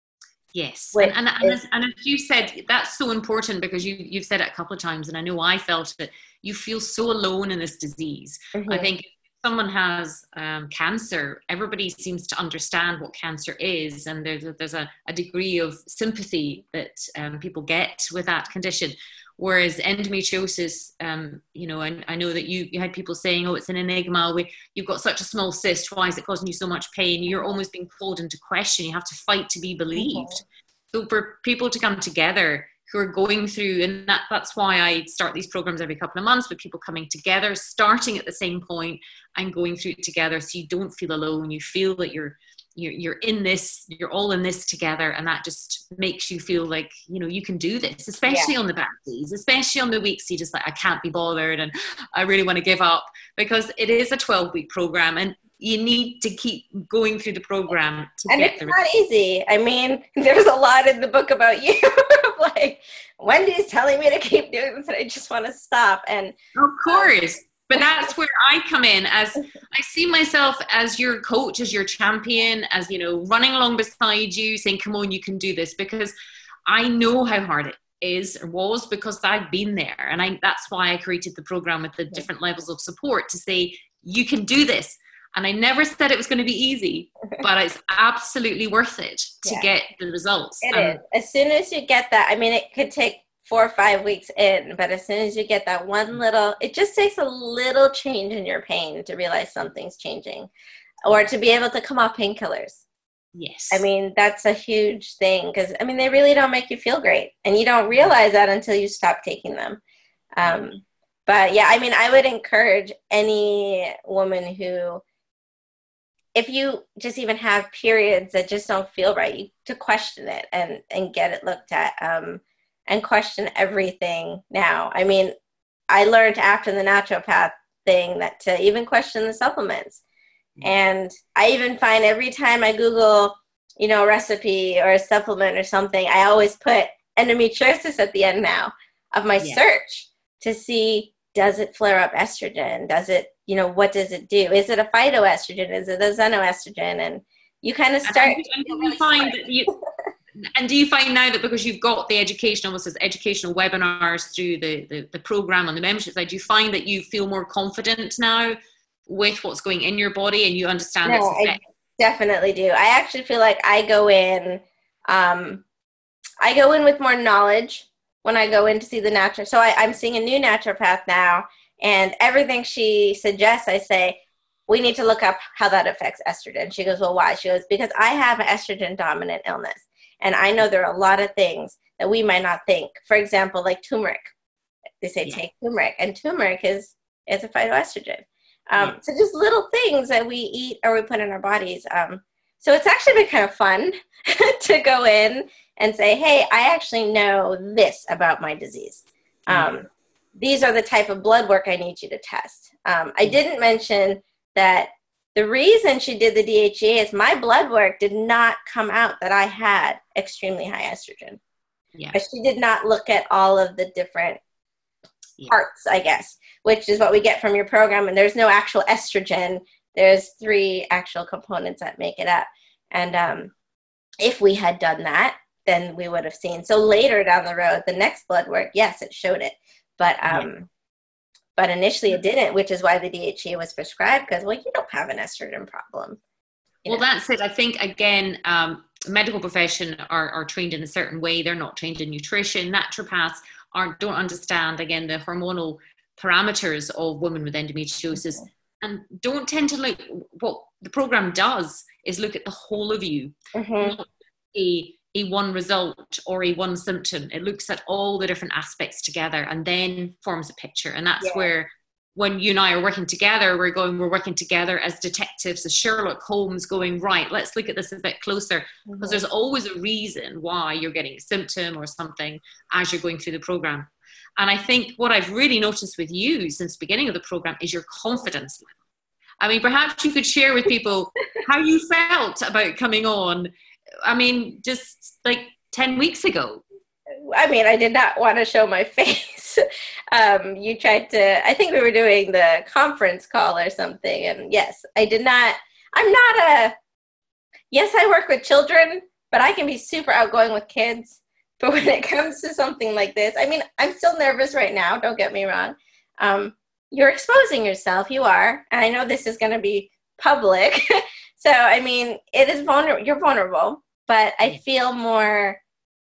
Yes. And, and, and, as, and as you said, that's so important because you, you've said it a couple of times, and I know I felt it. You feel so alone in this disease. Mm-hmm. I think if someone has um, cancer, everybody seems to understand what cancer is, and there's a, there's a, a degree of sympathy that um, people get with that condition. Whereas endometriosis, um, you know, I, I know that you, you had people saying, oh, it's an enigma. We, you've got such a small cyst. Why is it causing you so much pain? You're almost being called into question. You have to fight to be believed. Mm-hmm. So for people to come together who are going through, and that, that's why I start these programs every couple of months with people coming together, starting at the same point and going through it together so you don't feel alone. You feel that you're You're, you're in this, you're all in this together, and that just makes you feel like, you know, you can do this, especially yeah. on the bad days, especially on the weeks you just like, I can't be bothered and I really want to give up, because it is a twelve week program and you need to keep going through the program to and get it's there. Not easy. I mean, there's a lot in the book about you. Like, Wendy's telling me to keep doing this and I just want to stop. And of course. Um, But that's where I come in, as I see myself as your coach, as your champion, as, you know, running along beside you saying, come on, you can do this, because I know how hard it is or was, because I've been there. And I, that's why I created the program with the different levels of support to say, you can do this. And I never said it was going to be easy, but it's absolutely worth it to yeah. get the results. It um, is. As soon as you get that, I mean, it could take four or five weeks in, but as soon as you get that one little, it just takes a little change in your pain to realize something's changing, or to be able to come off painkillers. Yes. I mean, that's a huge thing, because I mean, they really don't make you feel great, and you don't realize that until you stop taking them. Um, but yeah, I mean, I would encourage any woman who, if you just even have periods that just don't feel right, you, to question it and, and get it looked at. Um, and question everything now. I mean, I learned after the naturopath thing that to even question the supplements. Mm-hmm. And I even find every time I Google, you know, a recipe or a supplement or something, I always put endometriosis at the end now of my yeah. search to see, does it flare up estrogen? Does it, you know, what does it do? Is it a phytoestrogen? Is it a xenoestrogen? And you kind of start. And, and, and you find that you... And do you find now that because you've got the education, almost as educational webinars through the, the, the program on the membership side, do you find that you feel more confident now with what's going in your body and you understand no, its effect? I definitely do. I actually feel like I go in, um, I go in with more knowledge when I go in to see the naturopath. So I, I'm seeing a new naturopath now, and everything she suggests, I say, we need to look up how that affects estrogen. She goes, well, why? She goes, because I have an estrogen dominant illness. And I know there are a lot of things that we might not think. For example, like turmeric. They say yeah. take turmeric, and turmeric is, is a phytoestrogen. Um, yeah. So just little things that we eat or we put in our bodies. Um, so it's actually been kind of fun to go in and say, hey, I actually know this about my disease. Um, these are the type of blood work I need you to test. Um, I didn't mention that the reason she did the D H E A is my blood work did not come out that I had extremely high estrogen. Yeah. But she did not look at all of the different yeah. parts, I guess, which is what we get from your program. And there's no actual estrogen. There's three actual components that make it up. And um, if we had done that, then we would have seen. So later down the road, the next blood work, yes, it showed it. But um, yeah. but initially it didn't, which is why the D H E A was prescribed, because, well, you don't have an estrogen problem. Well, know? That's it. I think, again, um, medical profession are, are trained in a certain way. They're not trained in nutrition. Naturopaths aren't, don't understand, again, the hormonal parameters of women with endometriosis, mm-hmm. and don't tend to look. What the program does is look at the whole of you, mm-hmm. not a a one result or a one symptom. It looks at all the different aspects together and then forms a picture. And that's yeah. where, when you and I are working together, we're going, we're working together as detectives, as Sherlock Holmes, going, right, let's look at this a bit closer, because mm-hmm. there's always a reason why you're getting a symptom or something as you're going through the program. And I think what I've really noticed with you since the beginning of the program is your confidence level. I mean, perhaps you could share with people how you felt about coming on. I mean, just like ten weeks ago. I mean, I did not want to show my face. um, you tried to, I think we were doing the conference call or something. And yes, I did not, I'm not a, yes, I work with children, but I can be super outgoing with kids. But when it comes to something like this, I mean, I'm still nervous right now. Don't get me wrong. Um, you're exposing yourself. You are. And I know this is going to be public. So, I mean, it is vulnerable. You're vulnerable, but I feel more,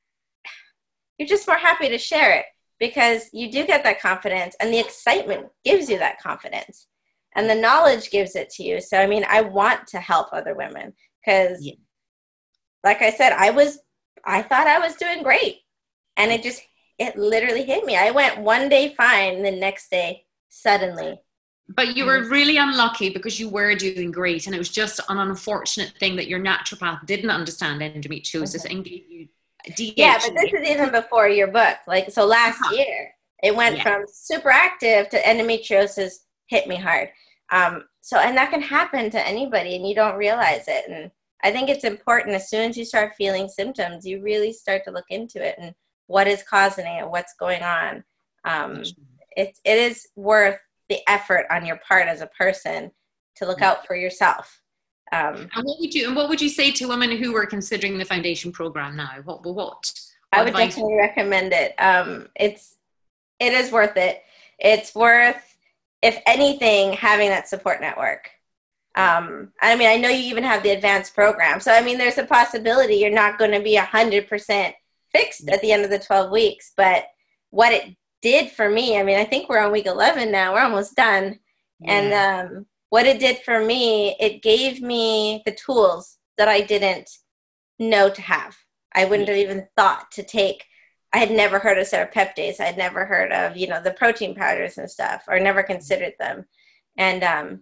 you're just more happy to share it, because you do get that confidence, and the excitement gives you that confidence, and the knowledge gives it to you. So, I mean, I want to help other women, because yeah. like I said, I was, I thought I was doing great, and it just, it literally hit me. I went one day fine, and the next day, suddenly. But you were really unlucky, because you were doing great, and it was just an unfortunate thing that your naturopath didn't understand endometriosis okay. and gave you D H E A. Yeah, but this is even before your book. Like, so last uh-huh. year, it went yeah. from super active to endometriosis hit me hard. Um, so, and that can happen to anybody, and you don't realize it. And I think it's important, as soon as you start feeling symptoms, you really start to look into it and what is causing it and what's going on. Um, it, it is worth the effort on your part as a person to look out for yourself. Um, and what would you and what would you say to women who are considering the foundation program now? What what, what I would advice? Definitely recommend it. Um, it's it is worth it. It's worth, if anything, having that support network. Um, I mean, I know you even have the advanced program, so I mean, there's a possibility you're not going to be a hundred percent fixed yeah. at the end of the twelve weeks. But what it did for me, I mean, I think we're on week eleven now. We're almost done, yeah. and um, what it did for me, it gave me the tools that I didn't know to have. I wouldn't yeah. have even thought to take. I had never heard of serapeptase. I had never heard of, you know, the protein powders and stuff, or never considered them. And um,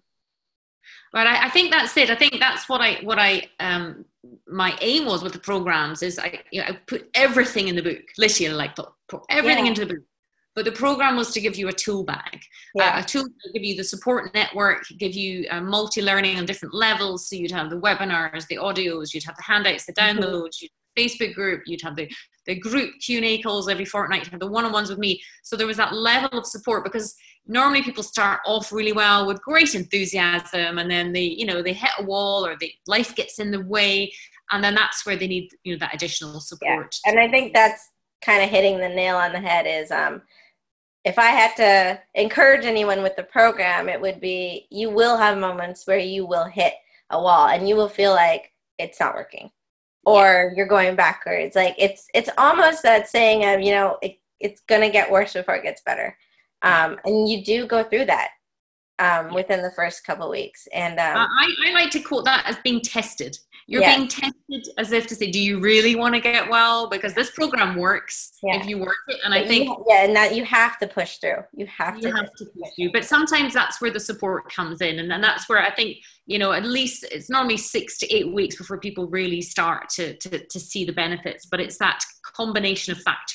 but I, I think that's it. I think that's what I what I um, my aim was with the programs is I you know I put everything in the book, literally like put, put everything yeah. into the book. But the program was to give you a tool bag, yeah. uh, a tool to give you the support network, give you uh, multi-learning on different levels. So you'd have the webinars, the audios, you'd have the handouts, the downloads, mm-hmm. you'd have the Facebook group, you'd have the, the group Q and A calls every fortnight, you'd have the one-on-ones with me. So there was that level of support, because normally people start off really well with great enthusiasm, and then they, you know, they hit a wall, or the life gets in the way, and then that's where they need, you know, that additional support. Yeah. And I think that's kind of hitting the nail on the head is, um, if I had to encourage anyone with the program, it would be, you will have moments where you will hit a wall and you will feel like it's not working, or you're going backwards. Like it's, it's almost that saying of, you know, it, it's going to get worse before it gets better. Um, and you do go through that um, within the first couple of weeks. And um, I, I like to quote that as being tested. You're yeah. being tested, as if to say, do you really want to get well? Because this program works yeah. if you work it. And but I think... You, yeah, and that you have to push through. You have you to. You have to push through. But sometimes that's where the support comes in. And then that's where I think, you know, at least it's normally six to eight weeks before people really start to, to, to see the benefits. But it's that combination of factors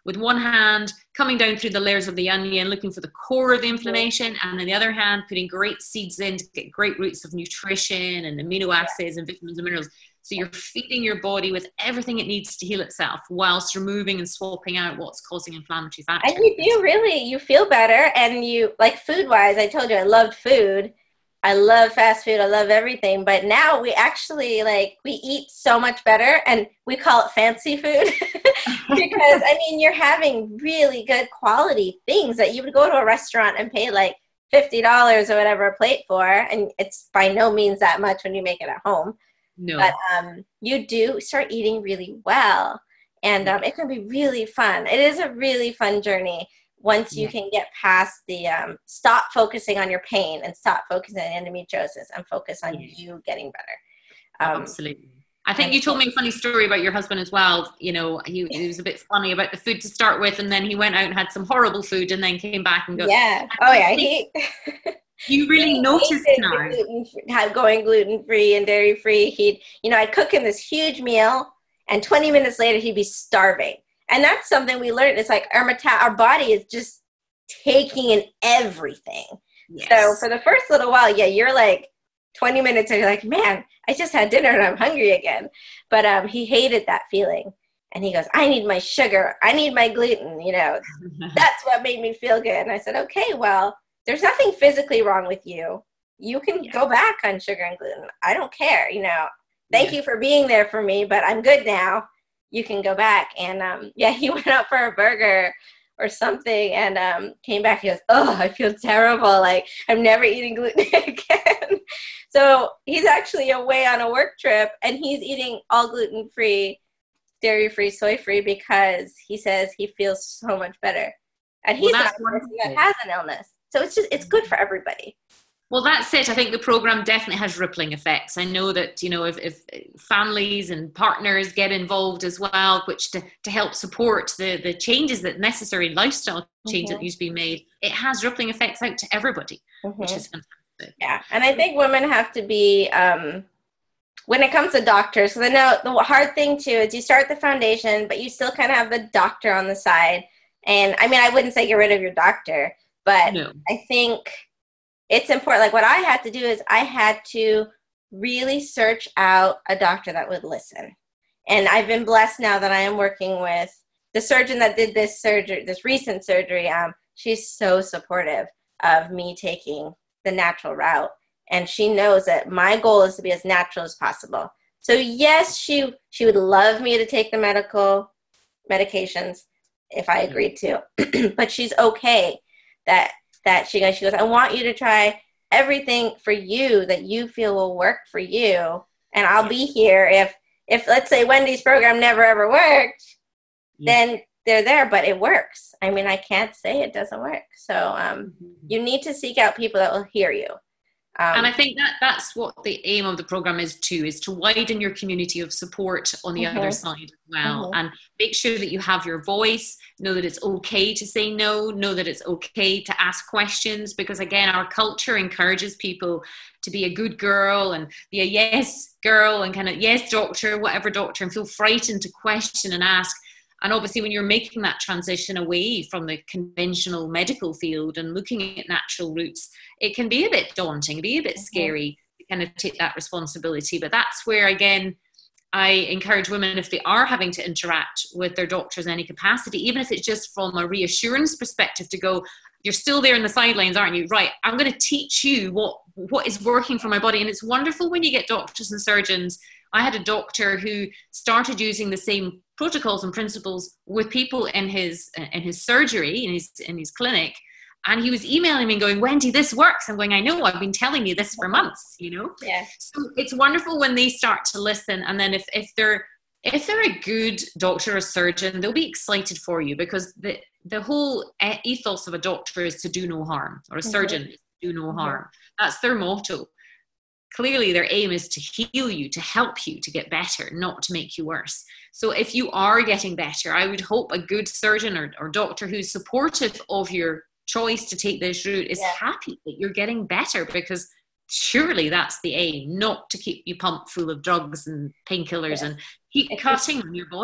with one hand coming down through the layers of the onion, looking for the core of the inflammation, and then the other hand putting great seeds in to get great roots of nutrition and amino acids and vitamins and minerals. So you're feeding your body with everything it needs to heal itself, whilst removing and swapping out what's causing inflammatory factors. And you do really, you feel better. And you, like food wise, I told you I loved food. I love fast food. I love everything. But now we actually like, we eat so much better, and we call it fancy food because I mean, you're having really good quality things that you would go to a restaurant and pay like fifty dollars or whatever a plate for. And it's by no means that much when you make it at home. No. But um, you do start eating really well, and um, it can be really fun. It is a really fun journey once you yeah. can get past the um, stop focusing on your pain and stop focusing on endometriosis and focus on yeah. you getting better. Um, Absolutely. I think you told me a funny story about your husband as well. You know, he, he was a bit funny about the food to start with, and then he went out and had some horrible food and then came back and go, yeah. Oh, yeah. He... You really noticed now. Gluten, going gluten-free and dairy-free. He'd, you know, I'd cook him this huge meal, and twenty minutes later, he'd be starving. And that's something we learned. It's like our, meta- our body is just taking in everything. Yes. So for the first little while, yeah, you're like twenty minutes and you're like, man, I just had dinner and I'm hungry again. But um, he hated that feeling. And he goes, I need my sugar. I need my gluten. You know, that's what made me feel good. And I said, okay, well, there's nothing physically wrong with you. You can yeah. go back on sugar and gluten. I don't care. You know, thank yeah. you for being there for me, but I'm good now. You can go back. And um, yeah, he went out for a burger or something and um, came back. He goes, oh, I feel terrible. Like I'm never eating gluten again. So he's actually away on a work trip and he's eating all gluten-free, dairy-free, soy-free because he says he feels so much better. And he's well, not the person that has an illness. So it's just, it's good for everybody. Well, that's it. I think the program definitely has rippling effects. I know that, you know, if, if families and partners get involved as well, which to, to help support the, the changes that necessary lifestyle change mm-hmm. that needs to be made, it has rippling effects out to everybody, mm-hmm. which is fantastic. Yeah. And I think women have to be, um, when it comes to doctors, because I know the hard thing too is you start the foundation, but you still kind of have the doctor on the side. And I mean, I wouldn't say get rid of your doctor, but no. I think it's important. Like what I had to do is I had to really search out a doctor that would listen. And I've been blessed now that I am working with the surgeon that did this surgery, this recent surgery. Um, she's so supportive of me taking the natural route. And she knows that my goal is to be as natural as possible. So yes, she, she would love me to take the medical medications if I agreed to, but she's okay that that she goes, she goes, I want you to try everything for you that you feel will work for you. And I'll be here if, if let's say Wendy's program never ever worked, yeah. then they're there, but it works. I mean, I can't say it doesn't work. So um, mm-hmm. you need to seek out people that will hear you. Um, and I think that that's what the aim of the program is too, is to widen your community of support on the mm-hmm. other side as well. Mm-hmm. And make sure that you have your voice, know that it's okay to say no, know that it's okay to ask questions, because again, our culture encourages people to be a good girl and be a yes girl and kind of yes doctor, whatever doctor, and feel frightened to question and ask. And obviously when you're making that transition away from the conventional medical field and looking at natural routes, it can be a bit daunting, be a bit scary to kind of take that responsibility. But that's where, again, I encourage women, if they are having to interact with their doctors in any capacity, even if it's just from a reassurance perspective, to go, you're still there in the sidelines, aren't you? Right, I'm going to teach you what, what is working for my body. And it's wonderful when you get doctors and surgeons. I had a doctor who started using the same protocols and principles with people in his in his surgery, in his in his clinic, and he was emailing me and going, Wendy, this works. I'm going, I know, I've been telling you this for months, you know. Yeah. So it's wonderful when they start to listen, and then if if they're if they're a good doctor or surgeon, they'll be excited for you, because the the whole ethos of a doctor is to do no harm, or a surgeon mm-hmm. is to do no mm-hmm. harm. That's their motto. Clearly their aim is to heal you, to help you to get better, not to make you worse. So if you are getting better, I would hope a good surgeon or, or doctor who's supportive of your choice to take this route is yeah. happy that you're getting better, because surely that's the aim, not to keep you pumped full of drugs and painkillers yeah. and keep if cutting on your body.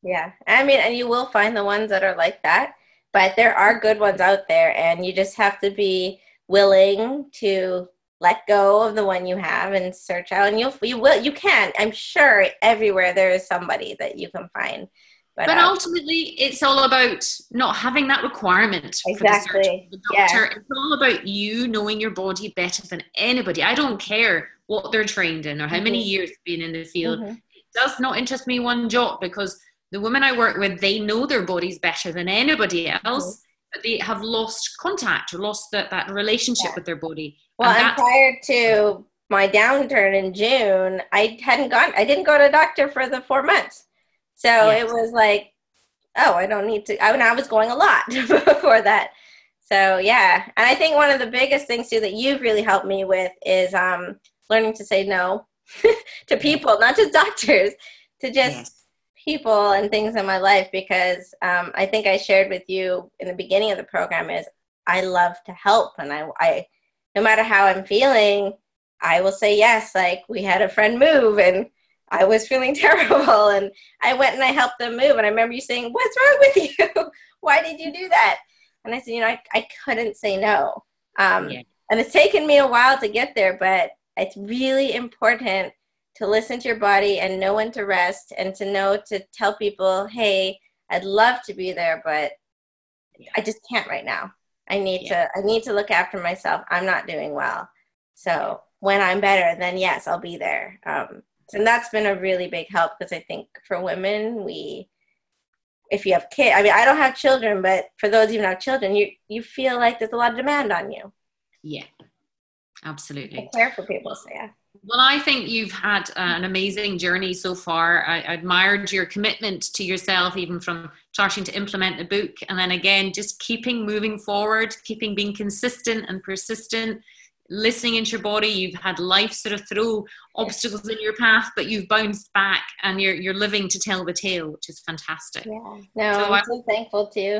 Yeah. I mean, and you will find the ones that are like that, but there are good ones out there, and you just have to be willing to let go of the one you have and search out, and you'll, you will, you can, I'm sure everywhere there is somebody that you can find. But, But um, ultimately, it's all about not having that requirement for the search exactly. of the doctor. Yeah. It's all about you knowing your body better than anybody. I don't care what they're trained in or how many Mm-hmm. years being in the field. Mm-hmm. It does not interest me one jot, because the women I work with, they know their bodies better than anybody else, Mm-hmm. but they have lost contact or lost that, that relationship Yeah. with their body. Well, And and that's prior to my downturn in June, I hadn't gone, I didn't go to a doctor for the four months. So it yes. was like, oh, I don't need to. I mean, I was going a lot before that. So yeah, and I think one of the biggest things too that you've really helped me with is um, learning to say no to people, not just doctors, to just Yes. people and things in my life. Because um, I think I shared with you in the beginning of the program is I love to help, and I, I no matter how I'm feeling, I will say yes. Like we had a friend move, and I was feeling terrible, and I went and I helped them move. And I remember you saying, "What's wrong with you? Why did you do that?" And I said, "You know, I, I couldn't say no." Um, Yeah. and it's taken me a while to get there, but it's really important to listen to your body and know when to rest, and to know to tell people, "Hey, I'd love to be there, but I just can't right now. I need Yeah. to, I need to look after myself. I'm not doing well. So when I'm better, then yes, I'll be there." Um, and that's been a really big help, because I think for women, we, if you have kids, I mean, I don't have children, but for those even have children, you, you feel like there's a lot of demand on you. Yeah. Absolutely. To care for people, so yeah. Well, I think you've had an amazing journey so far. I, I admired your commitment to yourself, even from starting to implement the book. And then again, just keeping moving forward, keeping being consistent and persistent, listening into your body. You've had life sort of throw obstacles in your path, but you've bounced back, and you're, you're living to tell the tale, which is fantastic. Yeah. No, So I'm I, so thankful too.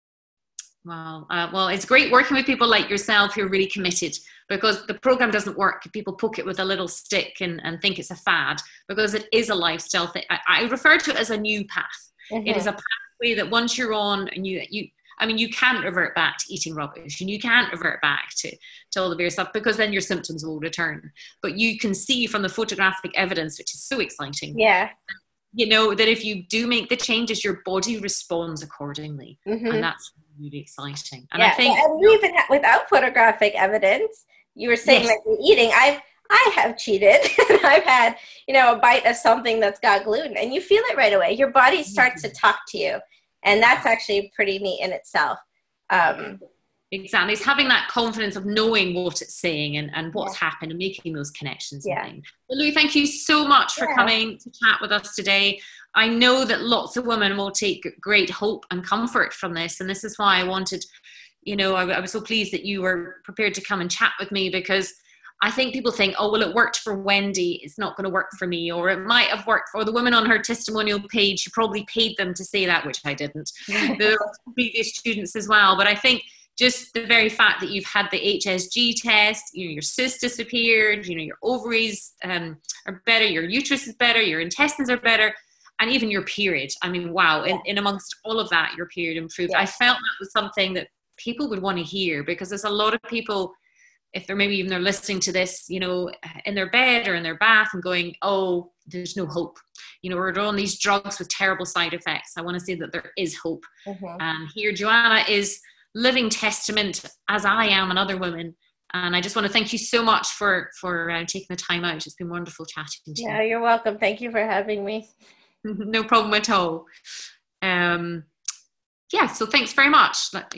Well, uh, well, it's great working with people like yourself who are really committed, because the program doesn't work if people poke it with a little stick and, and think it's a fad, because it is a lifestyle thing. I, I refer to it as a new path. Mm-hmm. It is a pathway that once you're on, and you, you, I mean, you can't revert back to eating rubbish, and you can't revert back to, to all the beer stuff, because then your symptoms will return. But you can see from the photographic evidence, which is so exciting. Yeah. You know, that if you do make the changes, your body responds accordingly. Mm-hmm. And that's really exciting. And yeah. I think, and you even ha- without photographic evidence, you were saying yes. that you're eating. I've I have cheated. I've had, you know, a bite of something that's got gluten, and you feel it right away. Your body starts to talk to you, and that's actually pretty neat in itself. Um, Exactly. It's having that confidence of knowing what it's saying, and, and what's yeah. happened, and making those connections. Yeah. And things. Well, Lou, thank you so much for Yeah. coming to chat with us today. I know that lots of women will take great hope and comfort from this. And this is why I wanted, you know, I, I was so pleased that you were prepared to come and chat with me, because I think people think, oh, well, it worked for Wendy, it's not going to work for me. Or it might have worked for the woman on her testimonial page. She probably paid them to say that, which I didn't. The previous students as well. But I think just the very fact that you've had the H S G test, you know, your cyst disappeared, you know, your ovaries um, are better, your uterus is better, your intestines are better, and even your period. I mean, wow, in, in amongst all of that, your period improved. Yeah. I felt that was something that people would want to hear, because there's a lot of people, if they're maybe even they're listening to this, you know, in their bed or in their bath and going, oh, there's no hope. You know, we're on these drugs with terrible side effects. I want to say that there is hope. Mm-hmm. And here, Joanna is living testament, as I am, and other women. And I just want to thank you so much for for uh, taking the time out. It's been wonderful chatting to you. Yeah, you're welcome. Thank you for having me. No problem at all. Um, yeah, so thanks very much.